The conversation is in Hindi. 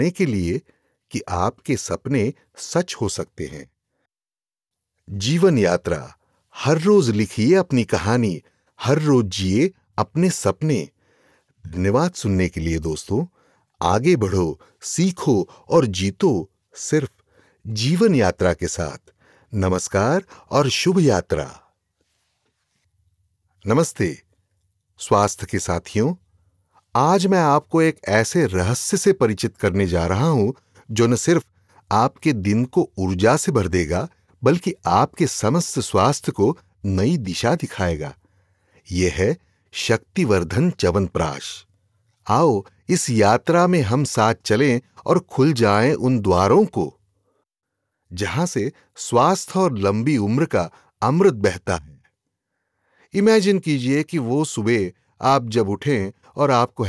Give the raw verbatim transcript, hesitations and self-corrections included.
के लिए कि आपके सपने सच हो सकते हैं। जीवन यात्रा। हर रोज लिखिए अपनी कहानी, हर रोज जिए अपने सपने। धन्यवाद सुनने के लिए दोस्तों। आगे बढ़ो, सीखो और जीतो, सिर्फ जीवन यात्रा के साथ। नमस्कार और शुभ यात्रा। नमस्ते स्वास्थ्य के साथियों। आज मैं आपको एक ऐसे रहस्य से परिचित करने जा रहा हूं जो न सिर्फ आपके दिन को ऊर्जा से भर देगा, बल्कि आपके समस्त स्वास्थ्य को नई दिशा दिखाएगा। यह है शक्तिवर्धन च्यवनप्राश। आओ इस यात्रा में हम साथ चलें और खुल जाएं उन द्वारों को जहां से स्वास्थ्य और लंबी उम्र का अमृत बहता है। इमेजिन कीजिए कि वो सुबह आप जब उठें और आपको